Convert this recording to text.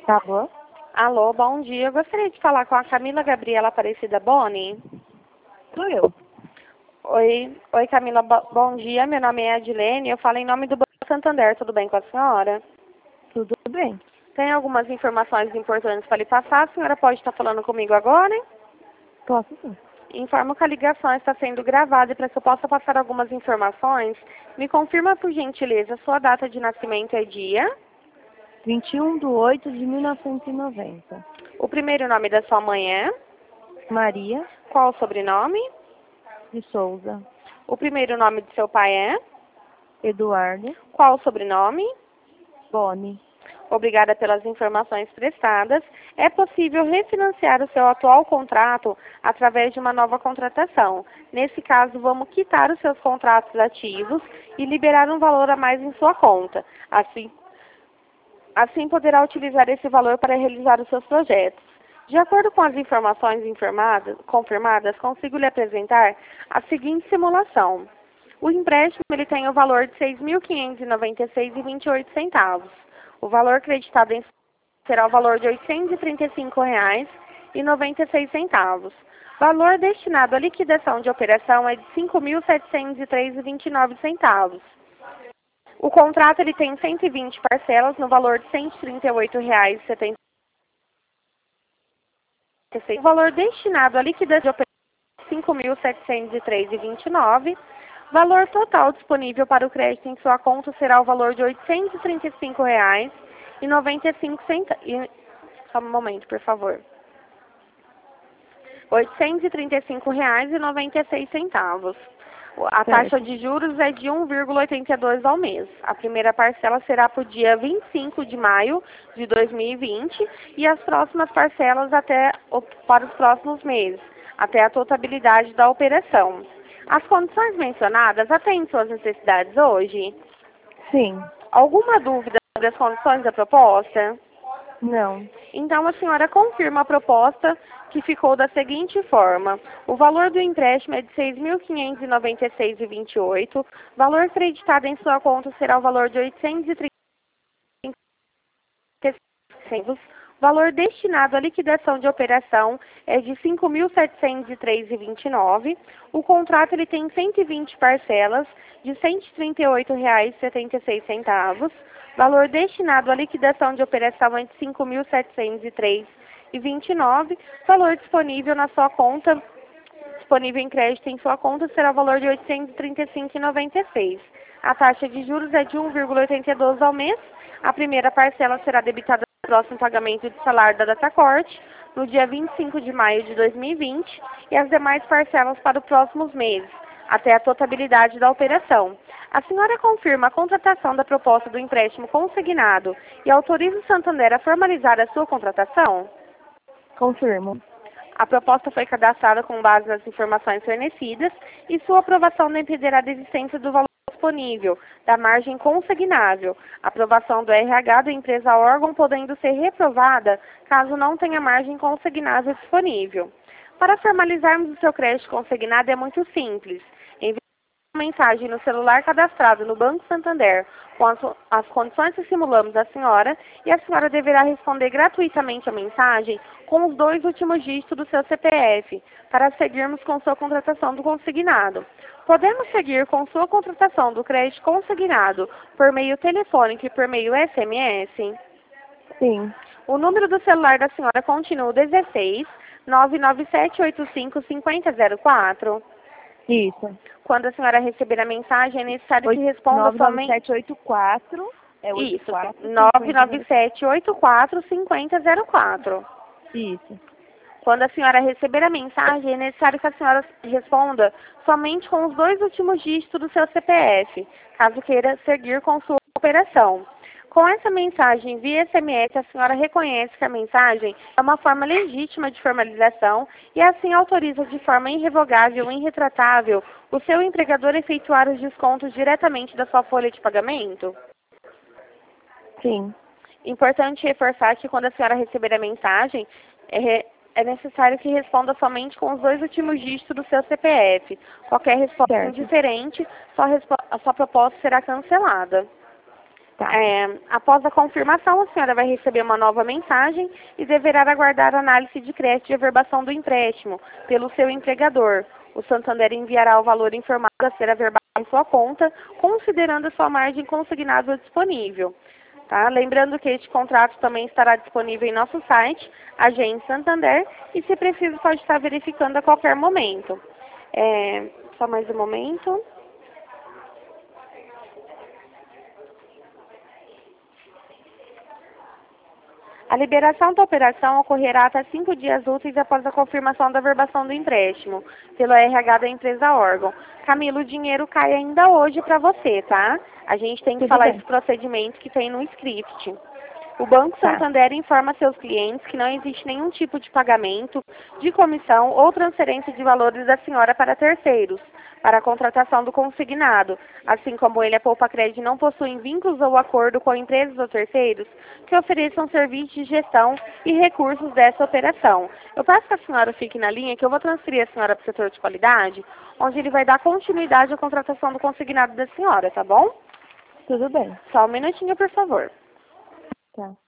Tá bom? Alô, bom dia. Eu gostaria de falar com a Camila Gabriela Aparecida Boni. Sou eu. Oi Camila, bom dia. Meu nome é Adilene. Eu falo em nome do Banco Santander. Tudo bem com a senhora? Tudo bem. Tem algumas informações importantes para lhe passar. A senhora pode estar falando comigo agora, hein? Posso sim. Informo que a ligação está sendo gravada e para que eu possa passar algumas informações, me confirma por gentileza sua data de nascimento e dia, 21/8/1990. o primeiro nome da sua mãe é, Maria qual o sobrenome, de Souza. o primeiro nome de seu pai é, Eduardo qual o sobrenome. Boni. Obrigada pelas informações prestadas. É possível refinanciar o seu atual contrato através de uma nova contratação. Nesse caso, vamos quitar os seus contratos ativos e liberar um valor a mais em sua conta. Assim poderá utilizar esse valor para realizar os seus projetos. De acordo com as informações confirmadas, consigo lhe apresentar a seguinte simulação. O empréstimo ele tem o valor de R$ 6.596,28. O valor creditado será o valor de R$ 835,96. Valor destinado à liquidação de operação é de R$ 5.703,29. O contrato ele tem 120 parcelas no valor de R$ 138,76. O valor destinado à liquidação de operação é R$ 5.703,29. Valor total disponível para o crédito em sua conta será o valor de R$ 835,95. Só um momento, por favor. R$ 835,96. A taxa de juros é de 1,82 ao mês. A primeira parcela será para o dia 25 de maio de 2020 e as próximas parcelas para os próximos meses, até a totalidade da operação. As condições mencionadas atendem suas necessidades hoje? Sim. Alguma dúvida sobre as condições da proposta? Não. Então, a senhora confirma a proposta que ficou da seguinte forma. O valor do empréstimo é de R$ 6.596,28. Valor creditado em sua conta será o valor de R$ 830. Valor destinado à liquidação de operação é de R$ 5.703,29. O contrato ele tem 120 parcelas de R$ 138,76. Valor destinado à liquidação de operação é de R$ 5.703,29. Valor disponível na sua conta, disponível em crédito em sua conta, será o valor de R$ 835,96. A taxa de juros é de 1,82 ao mês. A primeira parcela será debitada no próximo pagamento de salário da Datacorte, no dia 25 de maio de 2020, e as demais parcelas para os próximos meses, até a totalidade da operação. A senhora confirma a contratação da proposta do empréstimo consignado e autoriza o Santander a formalizar a sua contratação? Confirmo. A proposta foi cadastrada com base nas informações fornecidas e sua aprovação não impedirá a existência do valor disponível, da margem consignável, aprovação do RH da empresa órgão podendo ser reprovada caso não tenha margem consignável disponível. Para formalizarmos o seu crédito consignado é muito simples. Envie uma mensagem no celular cadastrado no Banco Santander com as condições que simulamos à senhora e a senhora deverá responder gratuitamente a mensagem com os 2 últimos dígitos do seu CPF para seguirmos com sua contratação do consignado. Podemos seguir com sua contratação do crédito consignado por meio telefônico e por meio SMS? Sim. O número do celular da senhora continua o 16 99785 5004. Isso. Quando a senhora receber a mensagem, é necessário que responda somente... 99784. Isso, 99784 5004. Isso. Quando a senhora receber a mensagem, é necessário que a senhora responda somente com os 2 últimos dígitos do seu CPF, caso queira seguir com sua operação. Com essa mensagem via SMS, a senhora reconhece que a mensagem é uma forma legítima de formalização e assim autoriza de forma irrevogável e irretratável o seu empregador a efetuar os descontos diretamente da sua folha de pagamento? Sim. Importante reforçar que quando a senhora receber a mensagem, é necessário que responda somente com os 2 últimos dígitos do seu CPF. Qualquer resposta indiferente, a sua proposta será cancelada. Tá. Após a confirmação, a senhora vai receber uma nova mensagem e deverá aguardar a análise de crédito e averbação do empréstimo pelo seu empregador. O Santander enviará o valor informado a ser averbado em sua conta, considerando a sua margem consignável disponível. Tá? Lembrando que este contrato também estará disponível em nosso site, Agente Santander, e se preciso pode estar verificando a qualquer momento. Só mais um momento. A liberação da operação ocorrerá até 5 dias úteis após a confirmação da averbação do empréstimo pelo RH da empresa órgão. Camila, o dinheiro cai ainda hoje para você, tá? A gente tem que Tudo falar bem. esse procedimento que tem no script. O Banco Tá. Santander informa seus clientes que não existe nenhum tipo de pagamento, de comissão ou transferência de valores da senhora para terceiros, para a contratação do consignado, assim como ele, a Poupa Crédito, não possuem vínculos ou acordo com empresas ou terceiros que ofereçam serviços de gestão e recursos dessa operação. Eu peço que a senhora fique na linha, que eu vou transferir a senhora para o setor de qualidade, onde ele vai dar continuidade à contratação do consignado da senhora, tá bom? Tudo bem. Só um minutinho, por favor. Tá.